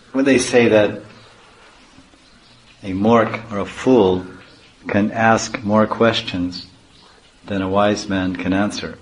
when they say that a mork or a fool can ask more questions than a wise man can answer.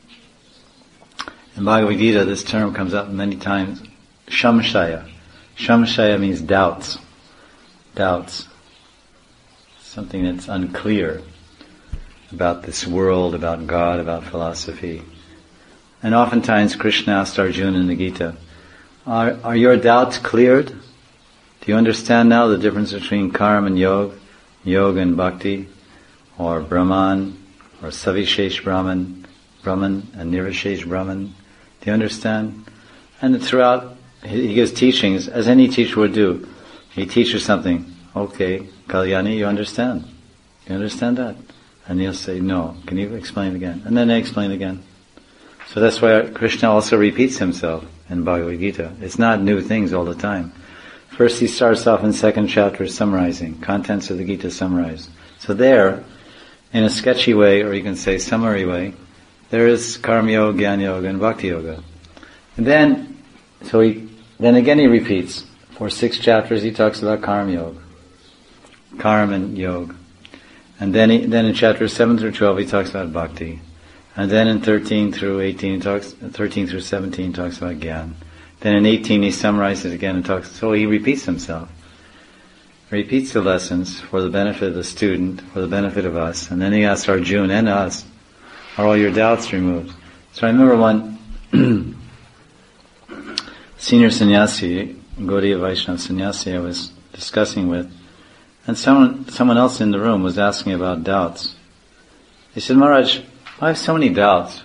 In Bhagavad Gita, this term comes up many times, shamshaya. Shamshaya means doubts. Doubts. Something that's unclear about this world, about God, about philosophy. And oftentimes Krishna asked Arjuna in the Gita, are your doubts cleared? Do you understand now the difference between karma and yoga and bhakti, or Brahman, or Savishesh Brahman and Nirvishesh Brahman? Do you understand? And throughout, he gives teachings, as any teacher would do. He teaches something. Okay, Kalyani, you understand? You understand that? And he'll say, no. Can you explain again? And then they explain again. So that's why Krishna also repeats himself in Bhagavad Gita. It's not new things all the time. First he starts off in second chapter summarizing, contents of the Gita summarized. So there, in a sketchy way, or you can say summary way, there is Karma Yoga, Jnana Yoga, and Bhakti Yoga. And then, then again he repeats. For 6 chapters he talks about Karma Yoga, Karma and Yoga. And then in chapters 7 through 12 he talks about Bhakti. And then in 13 through 17 talks about Gyan. Then in 18 he summarizes again and talks, so he repeats himself. He repeats the lessons for the benefit of the student, for the benefit of us. And then he asks Arjuna and us, are all your doubts removed? So I remember one senior sannyasi, Gaudiya Vaishnava sannyasi I was discussing with, and someone else in the room was asking about doubts. He said, Maharaj, I have so many doubts.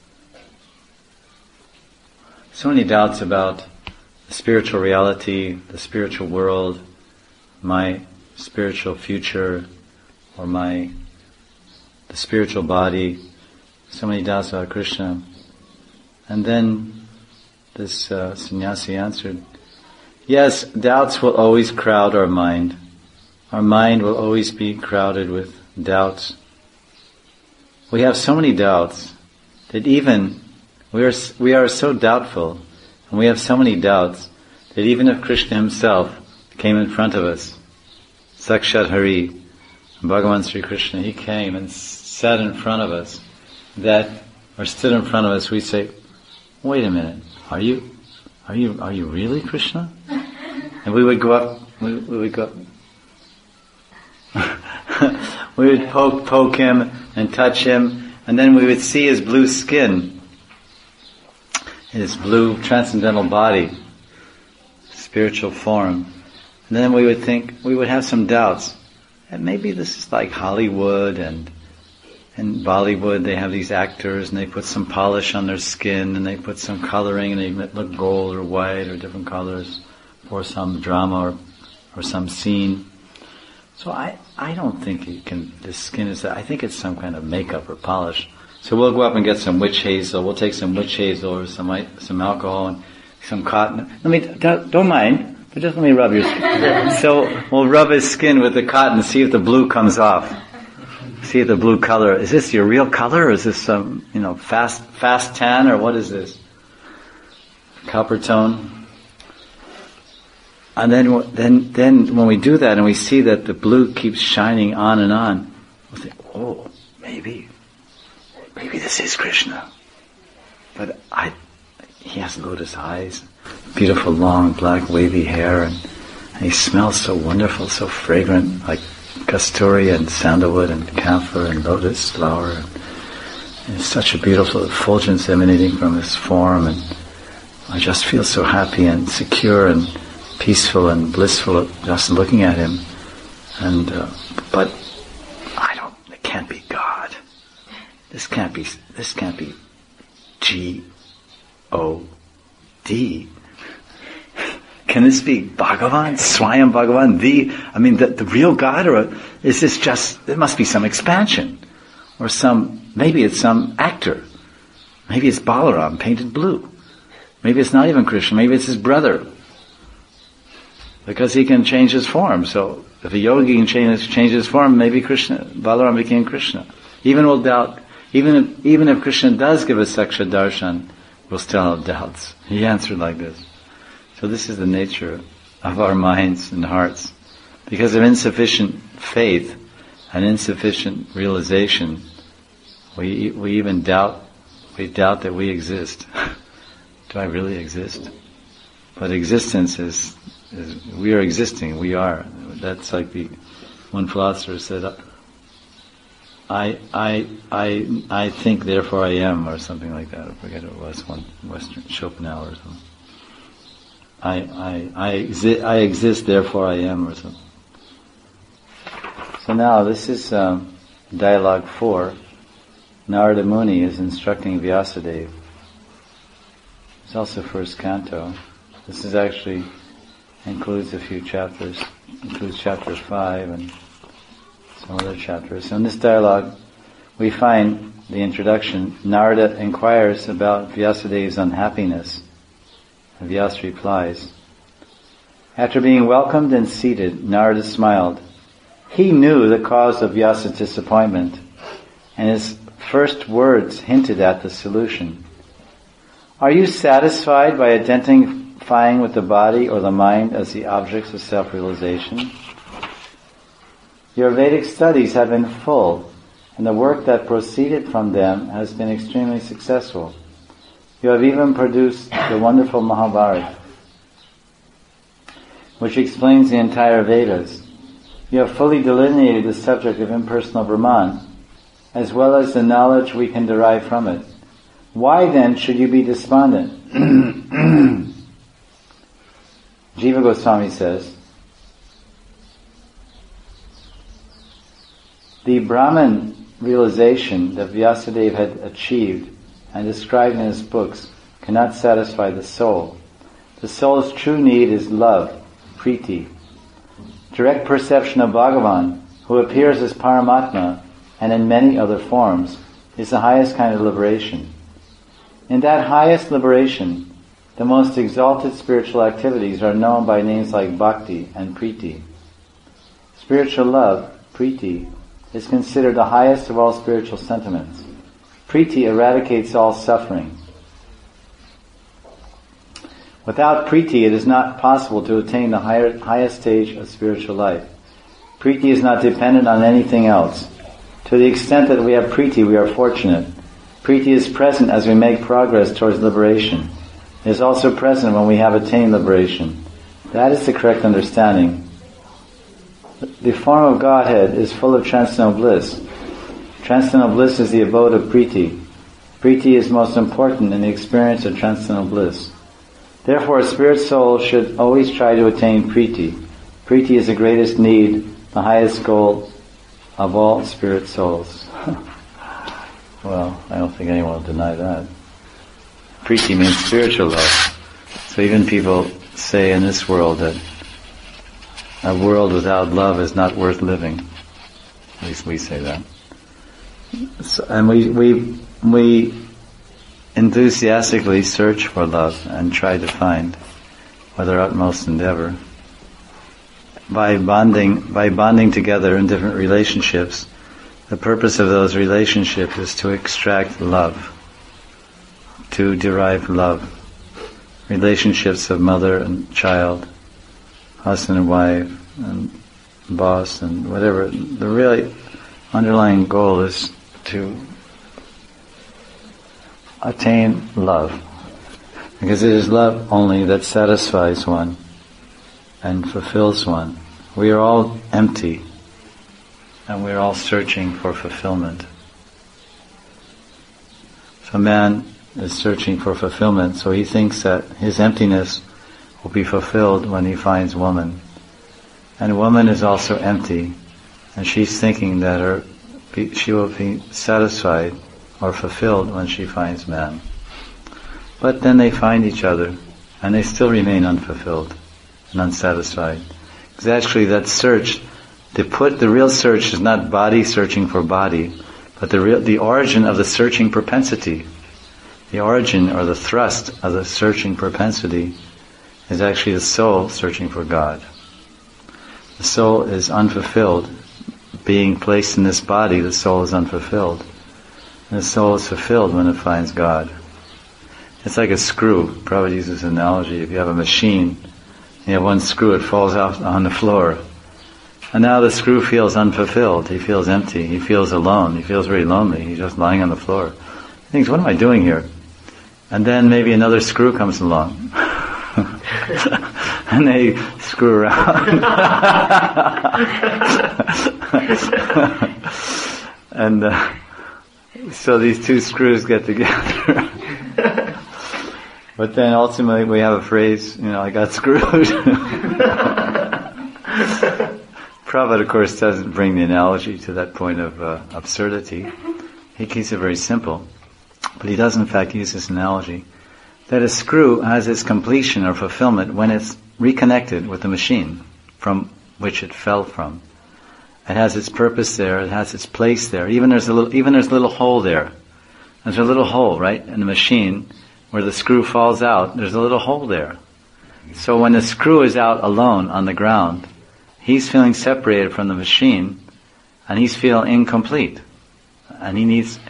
So many doubts about the spiritual reality, the spiritual world, my spiritual future, or the spiritual body. So many doubts about Krishna. And then this sannyasi answered, yes, doubts will always crowd our mind. Our mind will always be crowded with doubts. We have so many doubts that even we are so doubtful, and we have so many doubts that even if Krishna himself came in front of us, Sakshat Hari, Bhagavan Sri Krishna, he came and sat in front of us, or stood in front of us, we'd say, wait a minute, are you really Krishna? And we would go up, we would poke him and touch him, and then we would see his blue skin, his blue transcendental body, spiritual form. And then we would think, we would have some doubts. And maybe this is like Hollywood and in Bollywood they have these actors and they put some polish on their skin and they put some coloring and they look gold or white or different colors for some drama or some scene. So I don't think the skin is that. I think it's some kind of makeup or polish. So we'll go up and get some witch hazel. We'll take some witch hazel or some alcohol and some cotton. Don't mind, but just let me rub your skin. So we'll rub his skin with the cotton, see if the blue comes off. See if the blue color, is this your real color or is this some, fast tan or what is this? Copper tone. And then when we do that and we see that the blue keeps shining on and on, we'll think, oh, maybe this is Krishna. But he has lotus eyes, beautiful long black wavy hair, and he smells so wonderful, so fragrant, like kasturi and sandalwood and camphor and lotus flower. And it's such a beautiful effulgence emanating from his form, and I just feel so happy and secure and peaceful and blissful just looking at him. And but it can't be God. This can't be G-O-D. Can this be Bhagavan, Swayam Bhagavan, the real God, or is this just, there must be some expansion, or maybe it's some actor, maybe it's Balaram painted blue, maybe it's not even Krishna, maybe it's his brother, because he can change his form. So if a yogi can change his form, maybe Balaram became Krishna. Even if Krishna does give us Saksha Darshan, we'll still have doubts. He answered like this. So this is the nature of our minds and hearts. Because of insufficient faith and insufficient realization, we even doubt that we exist. Do I really exist? But existence is we are existing, we are. That's like one philosopher said, I think, therefore I am, or something like that. I forget what it was, one Western, Schopenhauer or something. I exist, therefore I am, or something. So now, this is Dialogue 4. Narada Muni is instructing Vyasadeva. It's also first canto. This is actually includes a few chapters, includes chapter 5 and some other chapters. So in this dialogue, we find the introduction. Narada inquires about Vyasadeva's unhappiness. And Vyasa replies, after being welcomed and seated, Narada smiled. He knew the cause of Vyasa's disappointment, and his first words hinted at the solution. Are you satisfied by identifying with the body or the mind as the objects of self-realization? Your Vedic studies have been full, and the work that proceeded from them has been extremely successful. You have even produced the wonderful Mahabharata, which explains the entire Vedas. You have fully delineated the subject of impersonal Brahman, as well as the knowledge we can derive from it. Why then should you be despondent? Jiva Goswami says, the Brahman realization that Vyasadeva had achieved and described in his books cannot satisfy the soul. The soul's true need is love, priti. Direct perception of Bhagavan, who appears as Paramatma and in many other forms, is the highest kind of liberation. In that highest liberation, the most exalted spiritual activities are known by names like bhakti and priti. Spiritual love, priti, is considered the highest of all spiritual sentiments. Priti eradicates all suffering. Without priti, it is not possible to attain the highest stage of spiritual life. Priti is not dependent on anything else. To the extent that we have priti, we are fortunate. Priti is present as we make progress towards liberation. It is also present when we have attained liberation. That is the correct understanding. The form of Godhead is full of transcendental bliss. Transcendental bliss is the abode of priti. Priti is most important in the experience of transcendental bliss. Therefore, a spirit soul should always try to attain priti. Priti is the greatest need, the highest goal of all spirit souls. Well, I don't think anyone will deny that. Priti means spiritual love. So even people say in this world that a world without love is not worth living. At least we say that. So, and we enthusiastically search for love and try to find, with our utmost endeavor, by bonding together in different relationships. The purpose of those relationships is to extract love, to derive love. Relationships of mother and child, husband and wife, and boss, and whatever. The really underlying goal is to attain love. Because it is love only that satisfies one and fulfills one. We are all empty, and we are all searching for fulfillment. So man is searching for fulfillment, so he thinks that his emptiness will be fulfilled when he finds woman. And woman is also empty, and she's thinking that she will be satisfied or fulfilled when she finds man. But then they find each other, and they still remain unfulfilled and unsatisfied. Because actually that search, the real search is not body searching for body, but the origin of the searching propensity, the origin or the thrust of the searching propensity is actually the soul searching for God. The soul is unfulfilled. Being placed in this body, the soul is unfulfilled. And the soul is fulfilled when it finds God. It's like a screw. Prabhupada uses this analogy. If you have a machine You have one screw, it falls out on the floor. And now the screw feels unfulfilled. He feels empty. He feels alone. He feels very lonely. He's just lying on the floor. He thinks, what am I doing here? And then maybe another screw comes along. And they screw around. And so these two screws get together. But then ultimately we have a phrase, I got screwed. Prabhupada, of course, doesn't bring the analogy to that point of absurdity. He keeps it very simple. But he does in fact use this analogy that a screw has its completion or fulfillment when it's reconnected with the machine from which it fell from. It has its purpose there, it has its place there. Even there's a little hole there. There's a little hole, right, in the machine where the screw falls out, there's a little hole there. So when the screw is out alone on the ground, he's feeling separated from the machine and he's feeling incomplete. And he's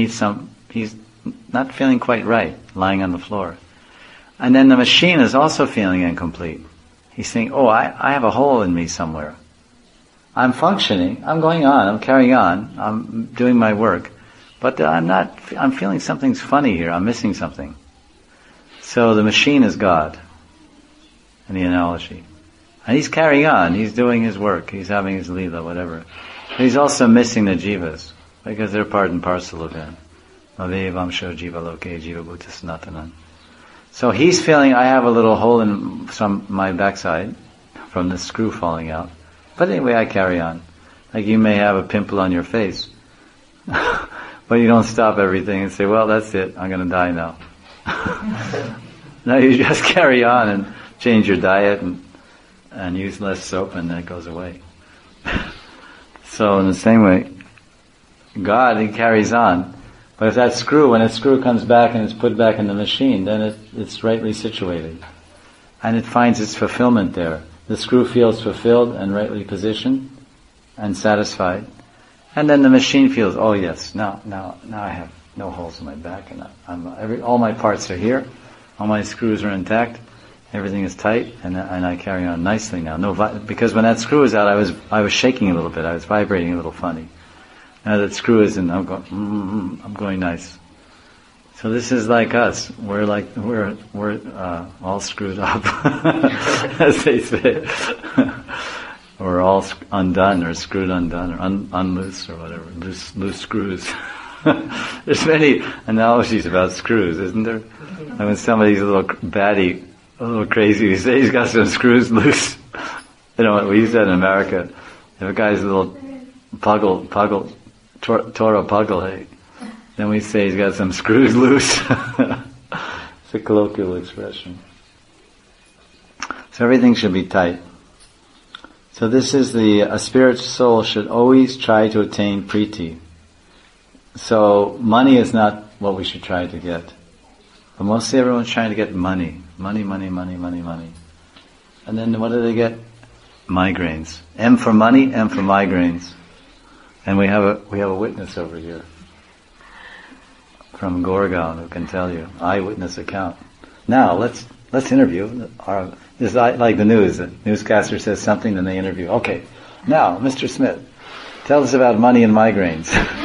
not feeling quite right, lying on the floor. And then the machine is also feeling incomplete. He's saying, I have a hole in me somewhere. I'm functioning, I'm going on, I'm carrying on, I'm doing my work, but I'm feeling something's funny here, I'm missing something. So the machine is God, in the analogy. And he's carrying on, he's doing his work, he's having his lila, whatever. But he's also missing the jivas, because they're part and parcel of him. Avevamsho jiva loke jiva bhuta sanatanan. So he's feeling, I have a little hole in my backside from the screw falling out. But anyway, I carry on. Like you may have a pimple on your face. But you don't stop everything and say, well, that's it, I'm going to die now. No, you just carry on and change your diet and use less soap and then it goes away. So in the same way, God, he carries on. But if that screw, when a screw comes back and it's put back in the machine, then it's rightly situated. And it finds its fulfillment there. The screw feels fulfilled and rightly positioned and satisfied. And then the machine feels, oh yes, now I have no holes in my back and all my parts are here. All my screws are intact. Everything is tight and I carry on nicely now. Because when that screw is out, I was shaking a little bit. I was vibrating a little funny. Now that screw is in, I'm going nice. So this is like us. We're all screwed up, as they say. We're all undone, or screwed undone, or unloose, or whatever. Loose screws. There's many analogies about screws, isn't there? And when somebody's a little batty, a little crazy, you say he's got some screws loose. We use that in America. If a guy's a little puggle, Torah puggle, hey. Then we say he's got some screws loose. It's a colloquial expression. So everything should be tight. So this is a spiritual soul should always try to attain priti. So money is not what we should try to get. But mostly everyone's trying to get money. Money. And then what do they get? Migraines. M for money, M for migraines. And we have a witness over here from Gorgaon who can tell you eyewitness account. Now let's interview. This is like the news. The newscaster says something, then they interview. Okay, now Mr. Smith, tell us about money and migraines.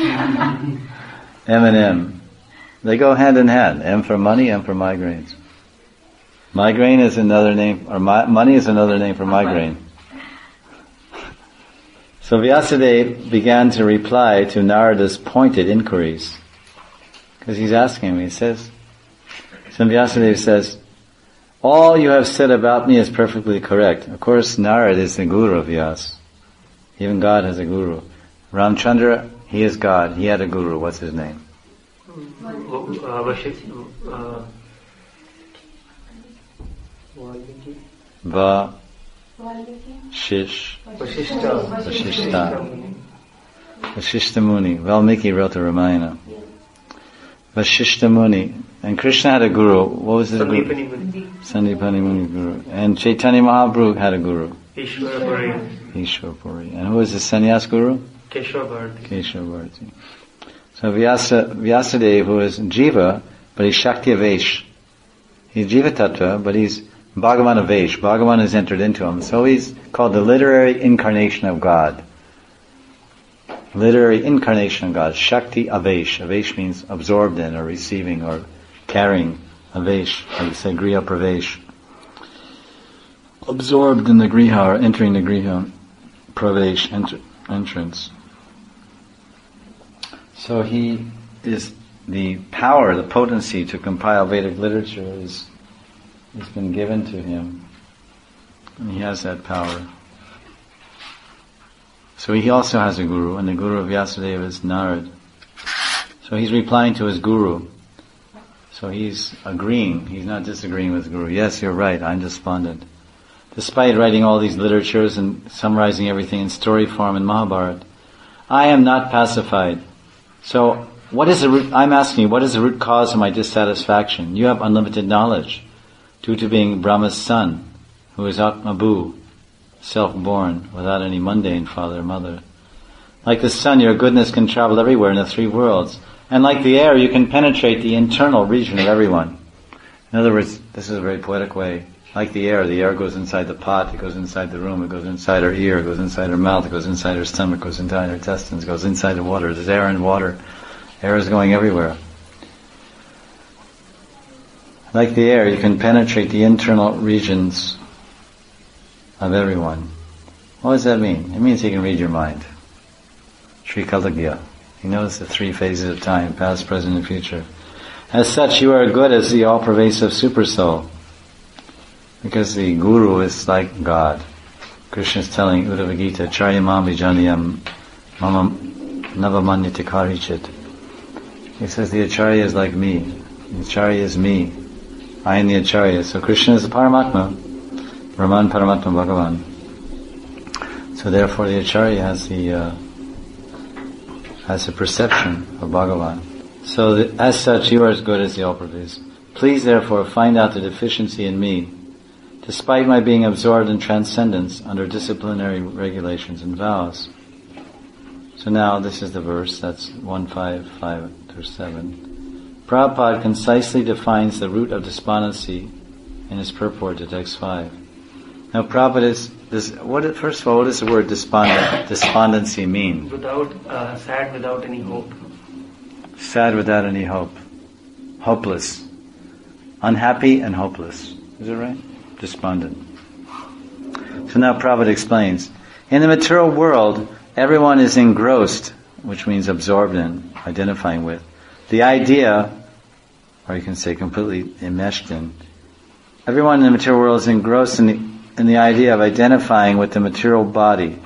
M and M, they go hand in hand. M for money, M for migraines. Migraine is another name, or money is another name for migraine. So Vyasadeva began to reply to Narada's pointed inquiries. Because he's asking him, he says, so Vyasadeva says, all you have said about me is perfectly correct. Of course, Narada is the guru of Vyasa. Even God has a guru. Ramchandra, he is God. He had a guru. What's his name? Vashishta Muni. Valmiki wrote the Ramayana. Vashishta Muni. And Krishna had a guru. What was his guru? Sandipani Muni guru. And Chaitanya Mahaprabhu had a guru. Ishwarpuri. And who was the sannyas guru? Keshava. So Vyasadeva, who is Jiva, but he's Shakti Avesh. He's Jiva Tattva, but he's Bhagavan Avesh. Bhagavan has entered into him. So he's called the literary incarnation of God. Literary incarnation of God. Shakti Avesh. Avesh means absorbed in, or receiving, or carrying. Avesh, like you say, Griha Pravesh. Absorbed in the Griha, or entering the Griha. Pravesh, entrance. So he is the power, the potency to compile Vedic literature has been given to him. And he has that power. So he also has a guru, and the guru of Vyasadeva is Narad. So he's replying to his guru. So he's agreeing, he's not disagreeing with the guru. Yes, you're right, I'm despondent. Despite writing all these literatures and summarizing everything in story form in Mahabharata, I am not pacified. So, what is the root, I'm asking you, what is the root cause of my dissatisfaction? You have unlimited knowledge, due to being Brahma's son, who is Atmabhu, self-born, without any mundane father or mother. Like the sun, your goodness can travel everywhere in the three worlds. And like the air, you can penetrate the internal region of everyone. In other words, this is a very poetic way. Like the air goes inside the pot, it goes inside the room, it goes inside our ear, it goes inside our mouth, it goes inside our stomach, it goes inside our intestines, it goes inside the water. There's air and water. Air is going everywhere. Like the air, you can penetrate the internal regions of everyone. What does that mean? It means you can read your mind. Sri Kalagya. He knows the three phases of time, past, present, and future. As such, you are good as the all-pervasive Supersoul. Because the Guru is like God. Krishna is telling Uddhava Gita, Charyamam Vijaniyam Mama Navamanyate Karichit. He says the Acharya is like me. The Acharya is me. I am the Acharya. So Krishna is the Paramatma. Brahman Paramatma Bhagavan. So therefore the Acharya has the perception of Bhagavan. So as such, you are as good as the all-pervasive. Please therefore find out the deficiency in me, despite my being absorbed in transcendence under disciplinary regulations and vows. So now this is the verse, that's 155-7. Prabhupada concisely defines the root of despondency in his purport to text 5. Now Prabhupada is, first of all, what does the word despondency mean? Sad without any hope. Sad without any hope. Hopeless. Unhappy and hopeless. Is it right? Despondent. So now Prabhupada explains, in the material world, everyone is engrossed, which means absorbed in, identifying with, the idea, or you can say completely enmeshed in. Everyone in the material world is engrossed in the idea of identifying with the material body.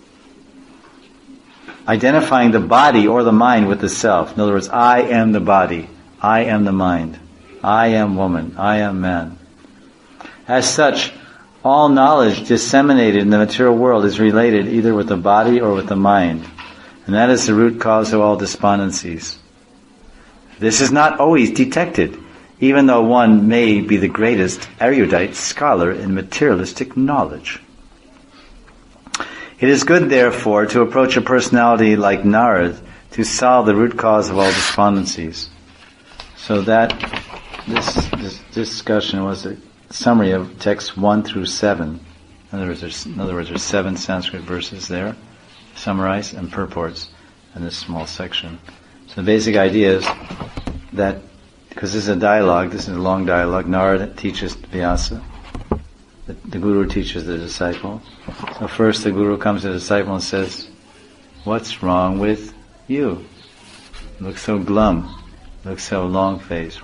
Identifying the body or the mind with the self. In other words, I am the body. I am the mind. I am woman. I am man. As such, all knowledge disseminated in the material world is related either with the body or with the mind. And that is the root cause of all despondencies. This is not always detected, even though one may be the greatest erudite scholar in materialistic knowledge. It is good, therefore, to approach a personality like Narad to solve the root cause of all despondencies. So that this discussion was a summary of texts 1 through 7. In other words, there's 7 Sanskrit verses there, summarized and purports in this small section. So the basic idea is that, because this is a dialogue, this is a long dialogue, Narada teaches Vyasa, the Guru teaches the disciple. So first the Guru comes to the disciple and says, what's wrong with you? You look so glum, you look so long-faced.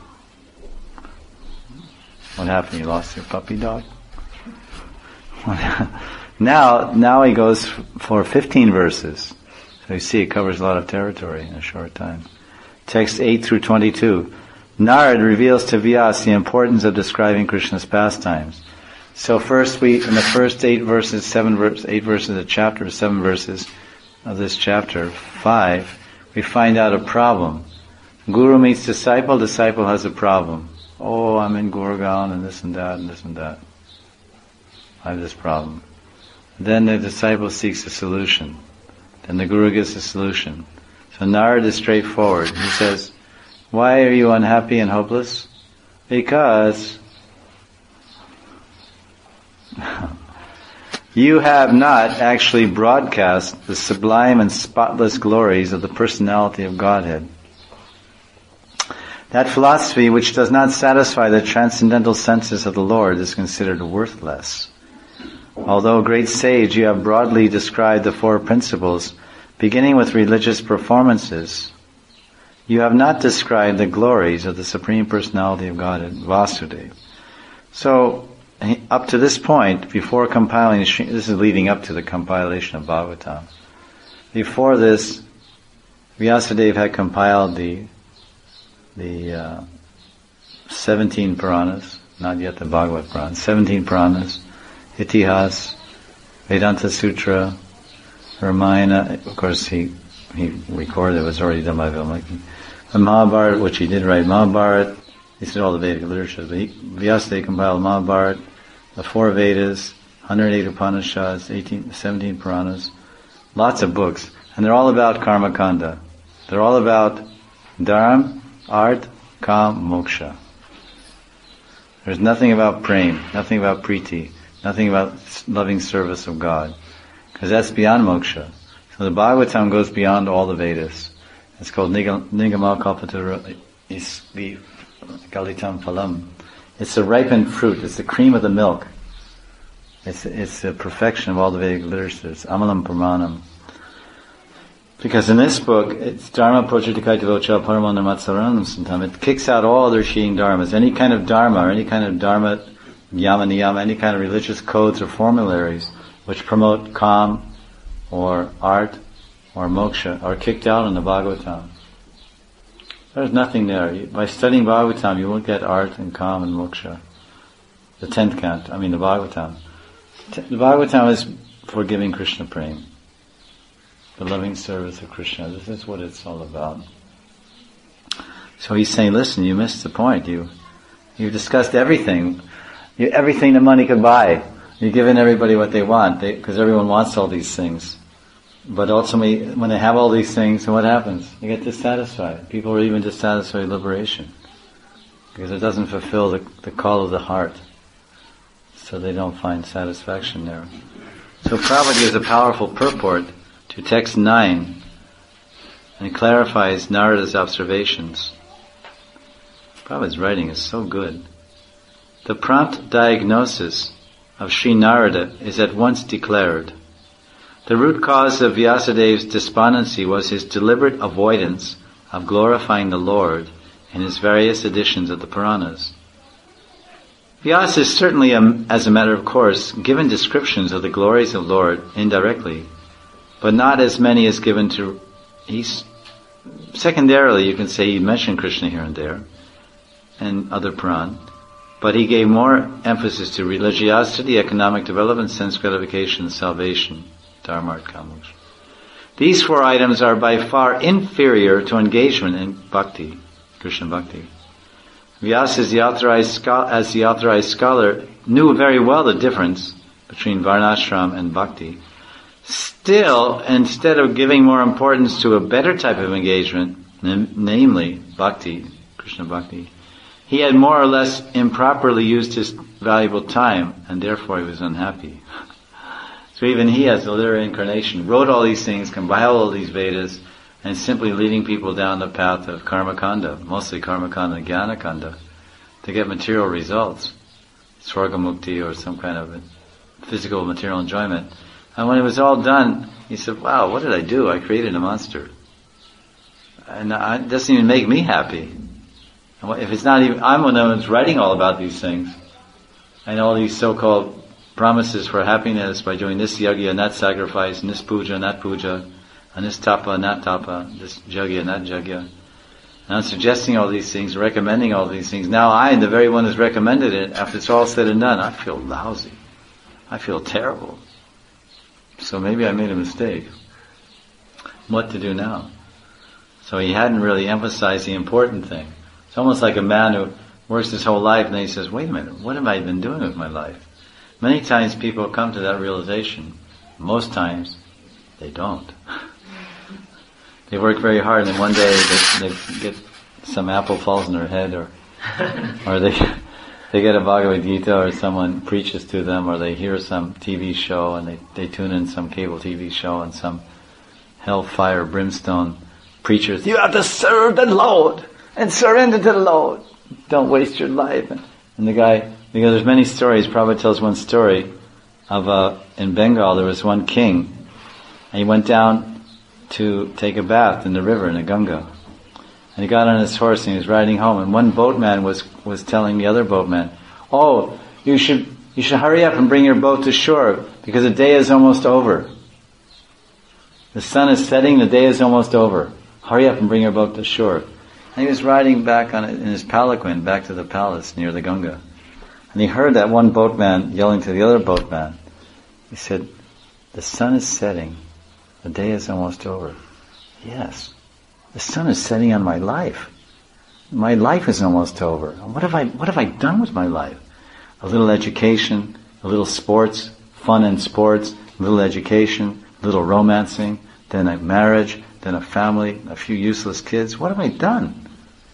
What happened? You lost your puppy dog? Now he goes for 15 verses. So you see, it covers a lot of territory in a short time. Text 8 through 22. Narad reveals to Vyasa the importance of describing Krishna's pastimes. So first in the first 8 verses, 7 verses, 8 verses of the chapter, 7 verses of this chapter, 5, we find out a problem. Guru meets disciple has a problem. Oh, I'm in Gurgaon and this and that and this and that. I have this problem. Then the disciple seeks a solution. Then the Guru gives a solution. So Narad is straightforward. He says, why are you unhappy and hopeless? Because You have not actually broadcast the sublime and spotless glories of the personality of Godhead. That philosophy which does not satisfy the transcendental senses of the Lord is considered worthless. Although a great sage, you have broadly described the four principles, beginning with religious performances. You have not described the glories of the Supreme Personality of Godhead, Vasudeva. So, up to this point, before compiling, this is leading up to the compilation of Bhagavatam. Before this, Vyasadeva had compiled the 17 Puranas, not yet the Bhagavad Purana, 17 Puranas, Itihas, Vedanta Sutra, Ramayana, of course he recorded it was already done by Valmiki. The Mahabharata, which he did write, Mahabharata, he said all the Vedic literature, but Vyasadeva compiled Mahabharata, the four Vedas, 108 Upanishads, 17 Puranas, lots of books, and they're all about Karma Kanda. They're all about Dharma, Art, Kam, Moksha. There's nothing about Prem, nothing about Priti, nothing about loving service of God, because that's beyond Moksha. So the Bhagavatam goes beyond all the Vedas. It's called Nigama Kalpatarura Isvi Galitam Phalam. It's the ripened fruit. It's the cream of the milk. It's the perfection of all the Vedic literature. It's Amalam Pramanam. Because in this book, it's Dharma Projatikaitavocha Paramandamatsaranam Santam. It kicks out all other Shiing Dharmas. Any kind of Dharma, or any kind of Dharma, Yama Niyama, any kind of religious codes or formularies which promote Kam or art or moksha are kicked out in the Bhagavatam. There's nothing there. By studying Bhagavatam, you won't get art and Kam and moksha. The 10th canto, the Bhagavatam. The Bhagavatam is for giving Krishna Prem. The loving service of Krishna. This is what it's all about. So he's saying, listen, you missed the point. You've discussed everything. Everything the money could buy. You've given everybody what they want, because everyone wants all these things. But ultimately, when they have all these things, what happens? You get dissatisfied. People are even dissatisfied with liberation, because it doesn't fulfill the call of the heart. So they don't find satisfaction there. So Prabhupada gives a powerful purport to text 9, and it clarifies Narada's observations. Prabhupada's writing is so good. The prompt diagnosis of Sri Narada is at once declared. The root cause of Vyasadeva's despondency was his deliberate avoidance of glorifying the Lord in his various editions of the Puranas. Vyasa is certainly, as a matter of course, given descriptions of the glories of the Lord indirectly, but not as many as given to... Secondarily, you can say he mentioned Krishna here and there, and other Puran, but he gave more emphasis to religiosity, economic development, sense gratification, and salvation. Dharma, Artha, Kama, Moksha. These four items are by far inferior to engagement in bhakti, Krishna bhakti. Vyasa, as the authorized scholar, knew very well the difference between varnashram and bhakti. Still, instead of giving more importance to a better type of engagement, namely bhakti, Krishna bhakti, he had more or less improperly used his valuable time, and therefore he was unhappy. So even he, as a literary incarnation, wrote all these things, compiled all these Vedas, and simply leading people down the path of karma kanda, mostly karma kanda and jnana kanda, to get material results, swarga mukti or some kind of physical material enjoyment. And when it was all done, he said, wow, what did I do? I created a monster. And it doesn't even make me happy. If it's not even, I'm one of the ones writing all about these things, and all these so-called promises for happiness by doing this yagya and that sacrifice, and this puja and that puja, and this tapa and that tapa, this jagya and that jagya. And I'm suggesting all these things, recommending all these things. Now I, the very one who's recommended it, after it's all said and done, I feel lousy. I feel terrible. So maybe I made a mistake. What to do now? So he hadn't really emphasized the important thing. It's almost like a man who works his whole life and then he says, wait a minute, what have I been doing with my life? Many times people come to that realization. Most times, they don't. They work very hard and then one day they get some apple falls in their head or they get a Bhagavad Gita or someone preaches to them, or they hear some TV show and they tune in some cable TV show and some hellfire brimstone preachers, you have to serve the Lord and surrender to the Lord. Don't waste your life. And the guy, because there's many stories, Prabhupada tells one story of in Bengal there was one king, and he went down to take a bath in the river, in the Ganga. And he got on his horse and he was riding home, and one boatman was telling the other boatman, oh, you should hurry up and bring your boat to shore because the day is almost over. The sun is setting, the day is almost over. Hurry up and bring your boat to shore. And he was riding back in his palanquin back to the palace near the Ganga. And he heard that one boatman yelling to the other boatman. He said, the sun is setting, the day is almost over. Yes, the sun is setting on my life. My life is almost over. What have I done with my life? A little education, a little sports, fun and sports, a little education, a little romancing, then a marriage, then a family, a few useless kids. What have I done?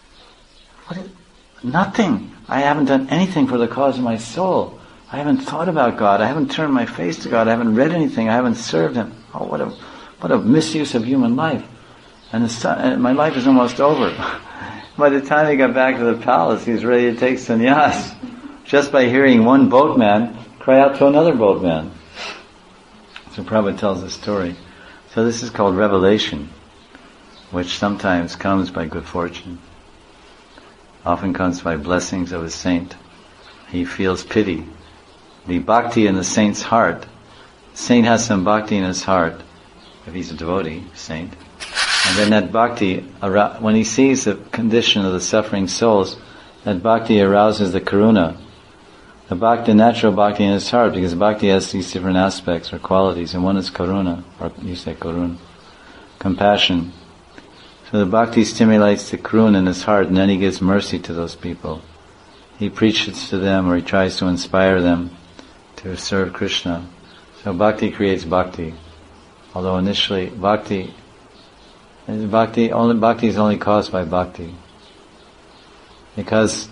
Nothing. I haven't done anything for the cause of my soul. I haven't thought about God. I haven't turned my face to God. I haven't read anything. I haven't served Him. Oh, what a misuse of human life. And my life is almost over. By the time he got back to the palace, he was ready to take sannyas. Just by hearing one boatman cry out to another boatman. So Prabhupada tells this story. So this is called revelation, which sometimes comes by good fortune. Often comes by blessings of a saint. He feels pity. The bhakti in the saint's heart. The saint has some bhakti in his heart, if he's a devotee, saint. And then that bhakti, when he sees the condition of the suffering souls, that bhakti arouses the karuna. The natural bhakti in his heart, because bhakti has these different aspects or qualities, and one is karuna, or you say karuna, compassion. So the bhakti stimulates the karuna in his heart, and then he gives mercy to those people. He preaches to them, or he tries to inspire them to serve Krishna. So bhakti creates bhakti. Although initially bhakti is only caused by bhakti. Because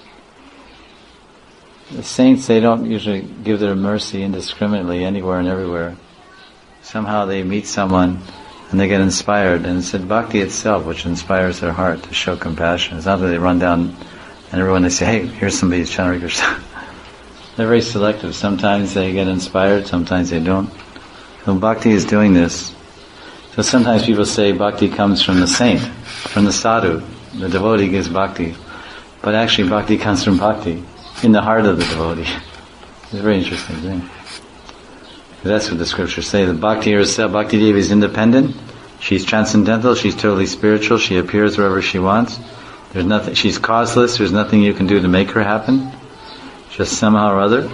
the saints, they don't usually give their mercy indiscriminately anywhere and everywhere. Somehow they meet someone and they get inspired, and it's bhakti itself which inspires their heart to show compassion. It's not that they run down and everyone they say, hey, here's somebody who's Hare Krishna. They're very selective. Sometimes they get inspired, sometimes they don't. So bhakti is doing this. So sometimes people say bhakti comes from the saint, from the sadhu. The devotee gives bhakti. But actually bhakti comes from bhakti, in the heart of the devotee. It's a very interesting thing. That's what the scriptures say. The bhakti herself, Bhakti Devi is independent. She's transcendental. She's totally spiritual. She appears wherever she wants. There's nothing. She's causeless. There's nothing you can do to make her happen. Just somehow or other.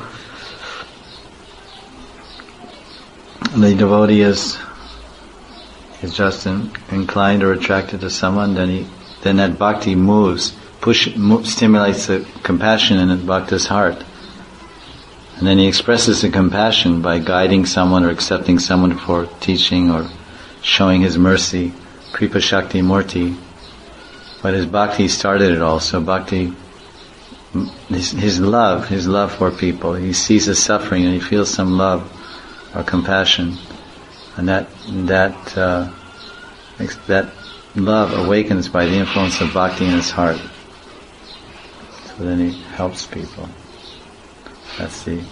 The devotee is just inclined or attracted to someone. Then that bhakti stimulates the compassion in the bhakta's heart. And then he expresses the compassion by guiding someone or accepting someone for teaching or showing his mercy, Kripa Shakti Murti. But his bhakti started it all. So bhakti, his love for people. He sees the suffering and he feels some love or compassion, and that love awakens by the influence of bhakti in his heart. So then he helps people. That's they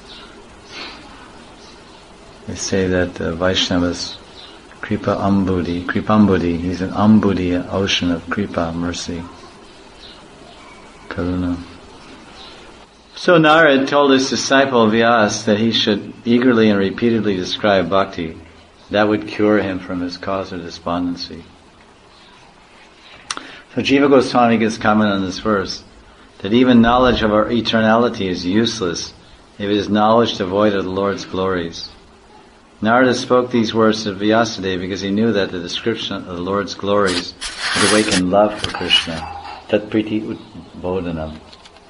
say that Vaishnavas, Kripambudi, he's an Ambudi, an ocean of Kripa, mercy, Karuna. So Narad told his disciple Vyas that he should eagerly and repeatedly describe bhakti. That would cure him from his cause of despondency. So Jiva Goswami gives comment on this verse, that even knowledge of our eternality is useless if it is knowledge devoid of the Lord's glories. Narada spoke these words to Vyasadeva because he knew that the description of the Lord's glories would awaken love for Krishna. Tat priti udbodhanam.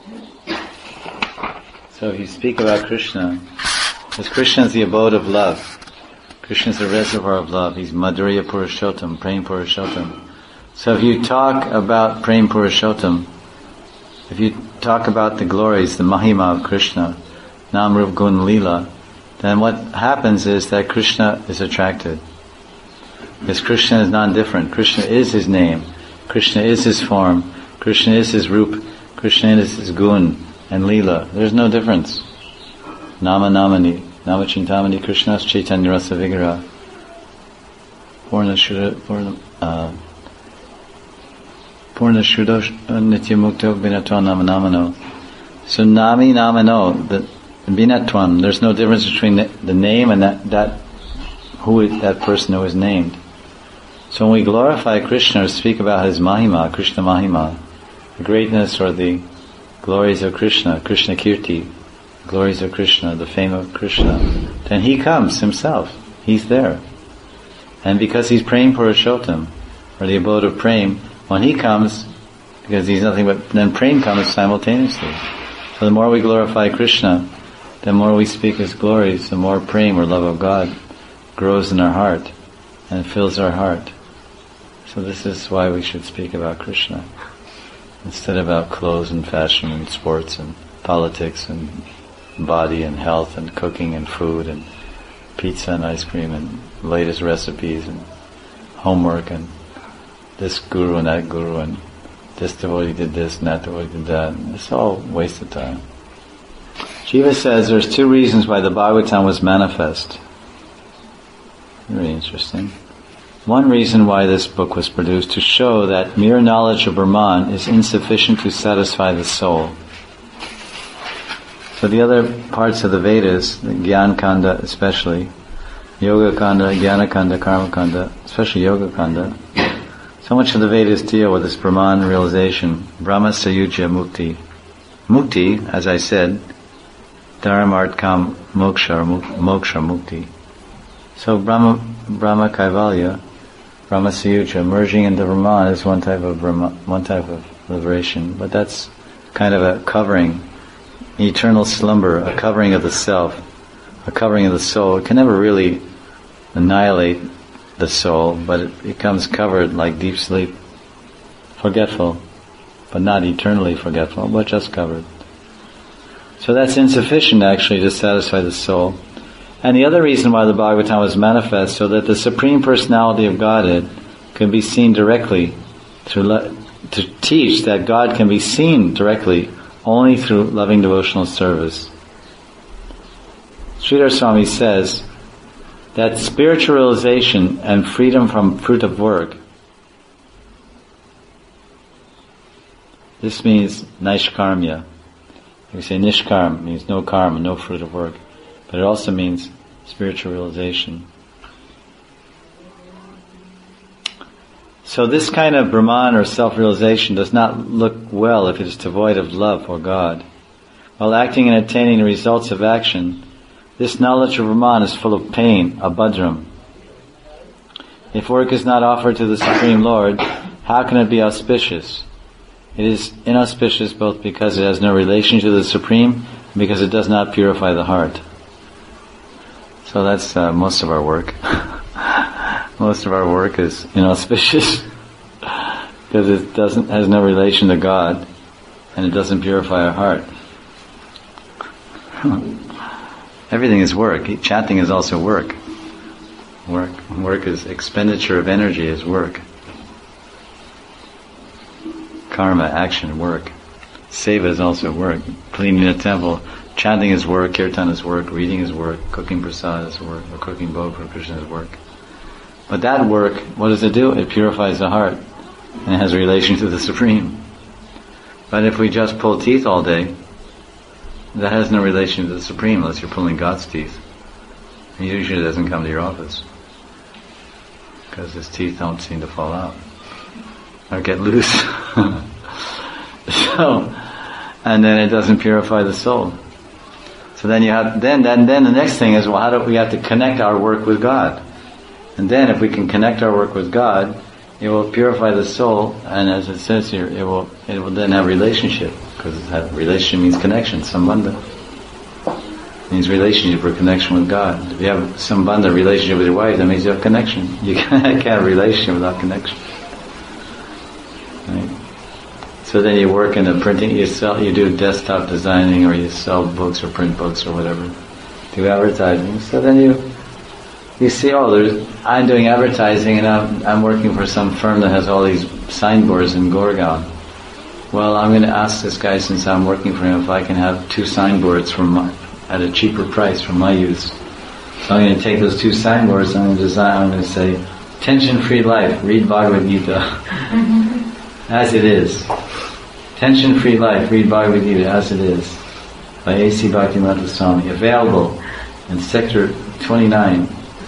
So if you speak about Krishna, because Krishna is the abode of love. Krishna is the reservoir of love. He's Madhurya Purushottam, Prem Purushottam. So if you talk about Prem Purushottam, if you talk about the glories, the Mahima of Krishna, Nam Rup Gun Lila, then what happens is that Krishna is attracted. Because Krishna is non-different. Krishna is his name. Krishna is his form. Krishna is his Rup. Krishna is his Gun and Lila. There's no difference. Nama Namani, Nama Chintamani, Krishna's Chaitanya Rasa Vigraha. Purna Shuddha Nitya Mukta Binatwan Nama Namano. So Nami Namano, the Binatwan, there's no difference between the name and that person who is named. So when we glorify Krishna or speak about his Mahima, Krishna Mahima, the greatness or the glories of Krishna, Krishna Kirti, glories of Krishna, the fame of Krishna, then he comes himself. He's there. And because he's praying Purushottam, or the abode of Prem, when he comes, because he's nothing but, then Prem comes simultaneously. So the more we glorify Krishna, the more we speak his glories, the more Prem or love of God grows in our heart and fills our heart. So this is why we should speak about Krishna instead about clothes and fashion and sports and politics and body and health and cooking and food and pizza and ice cream and latest recipes and homework and this guru and that guru and this devotee did this and that devotee did that. It's all waste of time. Jiva says there's two reasons why the Bhagavatam was manifest. Very interesting. One reason why this book was produced, to show that mere knowledge of Brahman is insufficient to satisfy the soul. So the other parts of the Vedas, the Gyan Kanda especially, Yoga Kanda, Jnana Kanda, Karma Kanda, especially Yoga Kanda, so much of the Vedas deal with this Brahman realization, Brahma Sayujya Mukti. Mukti, as I said, Dharma, Arth, Kam, Moksha, or Moksha Mukti. So Brahma Kaivalya, Brahma Sayujya, merging into Brahman is one type of liberation, but that's kind of a covering, eternal slumber, a covering of the self, a covering of the soul. It can never really annihilate the soul, but it becomes covered like deep sleep, forgetful, but not eternally forgetful, but just covered. So that's insufficient actually to satisfy the soul. And the other reason why the Bhagavatam was manifest, so that the Supreme Personality of Godhead can be seen directly, to teach that God can be seen directly only through loving devotional service. Sridhar Swami says that spiritual realization and freedom from fruit of work, this means naishkarmya. We say nishkarm means no karma, no fruit of work. But it also means spiritual realization. So this kind of Brahman or self-realization does not look well if it is devoid of love for God. While acting and attaining the results of action, this knowledge of Brahman is full of pain, abhadram. If work is not offered to the Supreme Lord, how can it be auspicious? It is inauspicious both because it has no relation to the Supreme and because it does not purify the heart. So that's most of our work. Most of our work is inauspicious because it has no relation to God and it doesn't purify our heart. Everything is work. Chanting is also work. Work is expenditure of energy is work. Karma, action, work. Seva is also work. Cleaning the temple. Chanting is work, kirtan is work, reading is work, cooking prasad is work, or cooking bhog for Krishna is work. But that work, what does it do? It purifies the heart, and it has a relation to the Supreme. But if we just pull teeth all day, that has no relation to the Supreme unless you're pulling God's teeth. He usually doesn't come to your office, because his teeth don't seem to fall out, or get loose. And then it doesn't purify the soul. So then you have, then the next thing is, well, how do we have to connect our work with God? And then if we can connect our work with God, it will purify the soul, and as it says here, it will then have relationship, because relationship means connection, sambandha. It means relationship or connection with God. If you have sambandha, relationship with your wife, that means you have connection. You can't have a relationship without connection. Right? So then you work in the printing, you do desktop designing, or you sell books or print books or whatever, do advertising. So then you see, I'm doing advertising and I'm working for some firm that has all these signboards in Goregaon. Well, I'm going to ask this guy, since I'm working for him, if I can have 2 signboards at a cheaper price for my use. So I'm going to take those 2 signboards and I'm going to say, tension-free life, read Bhagavad Gita. As it is. Tension-free life, read Bhagavad Gita as it is. By A.C. Bhaktivedanta Swami. Available in sector 29,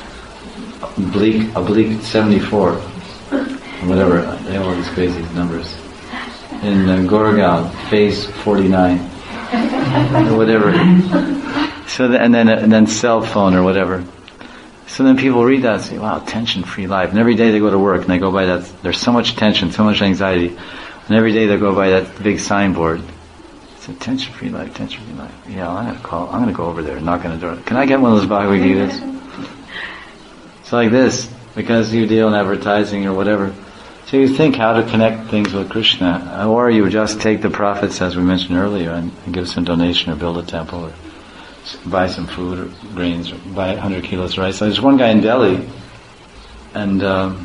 oblique 74. Whatever, they have all these crazy numbers. In Goregaon, phase 49. Or whatever. So and then cell phone or whatever. So then people read that and say, wow, tension-free life. And every day they go to work and they go by that, there's so much tension, so much anxiety. And every day they go by that big signboard. It's a tension-free life, tension-free life. Yeah, I'm going to go over there and knock on the door. Can I get one of those Bhagavad Gitas? It's like this, because you deal in advertising or whatever. So you think how to connect things with Krishna. Or you just take the profits, as we mentioned earlier, and give some donation or build a temple or buy some food or grains, or buy 100 kilos of rice. So there's one guy in Delhi, and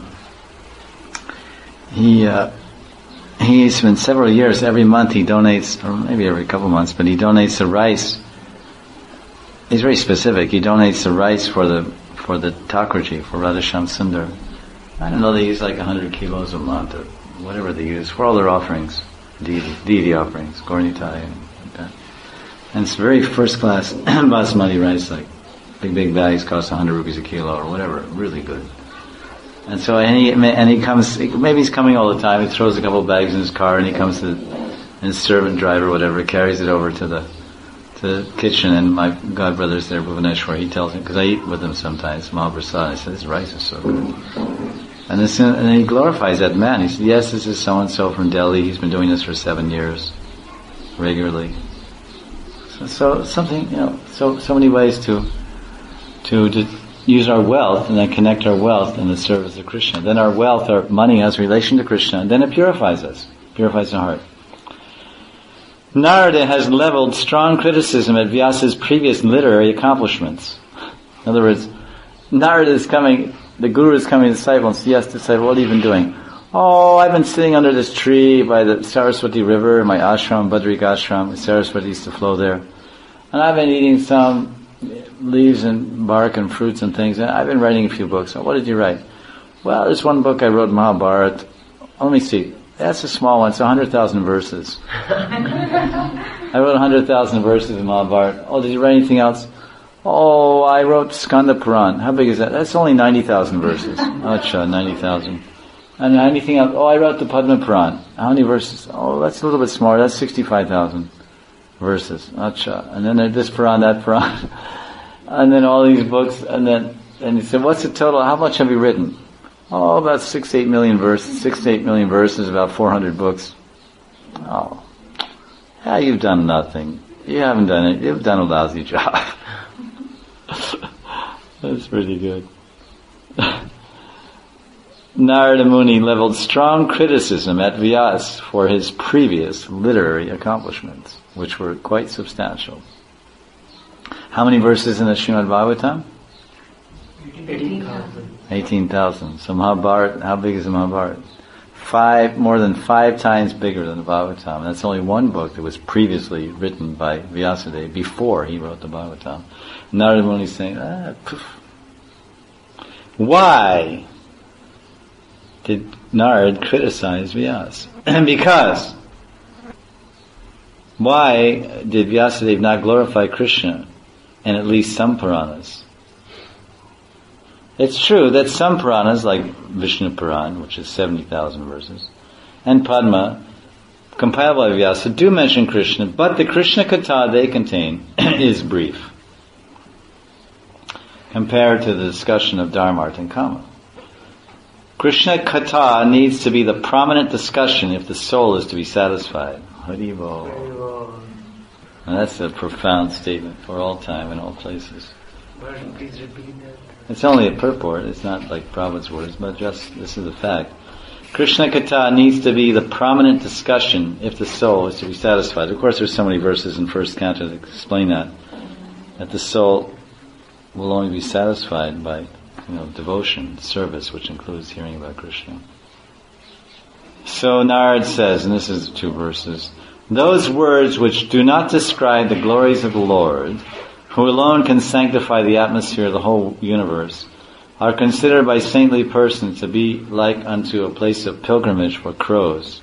he's been several years, every month he donates, or maybe every couple months, but he donates the rice. He's very specific. He donates the rice for the Thakurji, for Radhasham Sundar. I don't know, they use like 100 kilos a month, or whatever they use, for all their offerings, deity offerings, Gaura-Nitai, and like that. And it's very first class basmati rice, like big bags cost 100 rupees a kilo or whatever, really good. And so, and he comes, maybe he's coming all the time, he throws a couple of bags in his car and he comes to, and his servant driver or whatever carries it over to the kitchen, and my godbrother's there, Bhuvaneshwar, he tells him, because I eat with him sometimes, Mahaprasad, I said, this rice is so good. And then he glorifies that man. He said, yes, this is so-and-so from Delhi, he's been doing this for 7 years, regularly. So something, so many ways to use our wealth and then connect our wealth in the service of Krishna. Then our wealth, our money has relation to Krishna, and then it purifies us, purifies the heart. Narada has leveled strong criticism at Vyasa's previous literary accomplishments. In other words, Narada is coming, the Guru is coming to the disciple and says, yes, disciple, what have you been doing? Oh, I've been sitting under this tree by the Saraswati river in my ashram, Badrik ashram, Saraswati used to flow there. And I've been eating some leaves and bark and fruits and things, and I've been writing a few books. What did you write? Well, there's one book I wrote, Mahabharata. Let me see. That's a small one. It's 100,000 verses. I wrote 100,000 verses in Mahabharata. Oh, did you write anything else? Oh, I wrote Skanda Puran. How big is that? That's only 90,000 verses. Acha, 90,000. And anything else? Oh, I wrote the Padma Puran. How many verses? Oh, that's a little bit smaller. That's 65,000 verses. Acha. And then this Puran, that Puran. And then all these books. And he said, what's the total? How much have you written? Oh, about 6 to 8 million verses. 6 to 8 million verses, about 400 books. Oh. Yeah, you've done nothing. You haven't done it. You've done a lousy job. That's pretty good. Narada Muni leveled strong criticism at Vyas for his previous literary accomplishments, which were quite substantial. How many verses in the Srimad Bhagavatam? 18,000. 18,000. So Mahabharata, how big is the Mahabharata? More than 5 times bigger than the Bhagavatam. And that's only one book that was previously written by Vyasadeva before he wrote the Bhagavatam. Narada Muni is saying, poof. Why did Narad criticize Vyas? Because why did Vyasadeva not glorify Krishna in at least some Puranas? It's true that some Puranas, like Vishnu Puran, which is 70,000 verses, and Padma, compiled by Vyasa, do mention Krishna, but the Krishna Katha they contain is brief compared to the discussion of Dharma, Artha, and Kama. Krishna Katha needs to be the prominent discussion if the soul is to be satisfied. Haribol. And that's a profound statement for all time and all places. Please repeat that. It's only a purport, it's not like Prabhupada's words, but just, this is a fact. Krishna Katha needs to be the prominent discussion if the soul is to be satisfied. Of course, there's so many verses in first canto that explain that the soul will only be satisfied by, devotion, service, which includes hearing about Krishna. So Narad says, and this is 2 verses, those words which do not describe the glories of the Lord, who alone can sanctify the atmosphere of the whole universe, are considered by saintly persons to be like unto a place of pilgrimage for crows.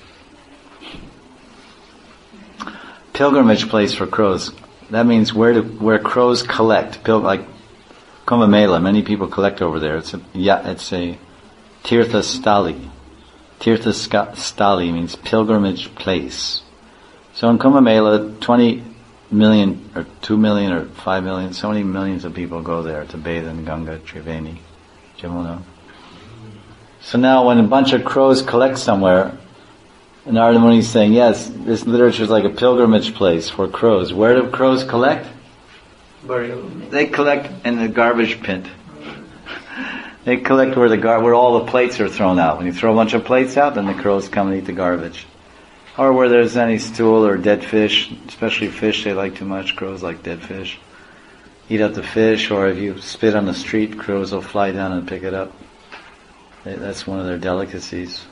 Pilgrimage place for crows. That means where crows collect. Like Kumbh Mela, many people collect over there. It's a Tirtha Stali. Tirtha Stali means pilgrimage place. So in Kumbh Mela, 20 million or 2 million or 5 million, so many millions of people go there to bathe in Ganga, Triveni, Jamuna. So now when a bunch of crows collect somewhere, Narada Muni is saying, yes, this literature is like a pilgrimage place for crows. Where do crows collect? Burial. They collect in the garbage pit. They collect where all the plates are thrown out. When you throw a bunch of plates out, then the crows come and eat the garbage. Or where there's any stool or dead fish, especially fish they like too much, crows like dead fish. Eat up the fish, or if you spit on the street, crows will fly down and pick it up. That's one of their delicacies.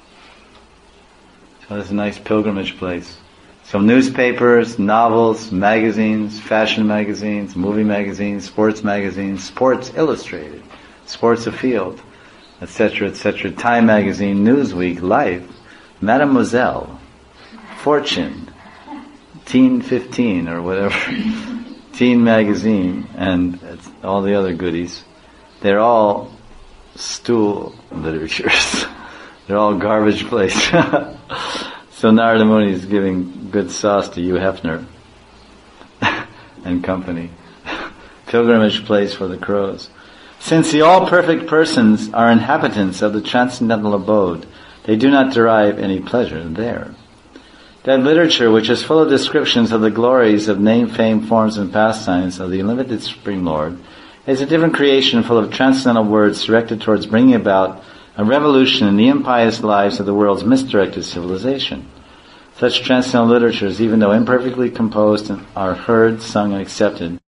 So it's a nice pilgrimage place. So newspapers, novels, magazines, fashion magazines, movie magazines, Sports Illustrated, Sports Afield, etc., etc. Time magazine, Newsweek, Life, Mademoiselle, Fortune, Teen 15 or whatever, Teen magazine, and all the other goodies. They're all stool literatures. They're all garbage place. So Narada Muni is giving good sauce to Hugh Hefner and company. Pilgrimage place for the crows. Since the all-perfect persons are inhabitants of the transcendental abode, they do not derive any pleasure there. That literature, which is full of descriptions of the glories of name, fame, forms, and pastimes of the unlimited Supreme Lord, is a different creation full of transcendental words directed towards bringing about a revolution in the impious lives of the world's misdirected civilization. Such transcendental literatures, even though imperfectly composed, are heard, sung, and accepted